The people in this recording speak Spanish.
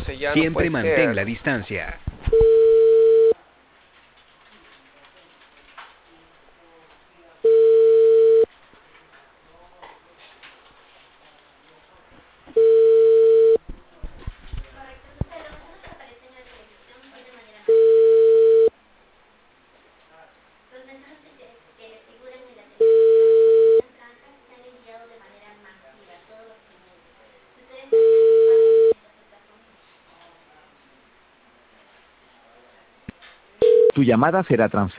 Entonces ya no Siempre puede mantén ser. la distancia. Tu llamada será transferida.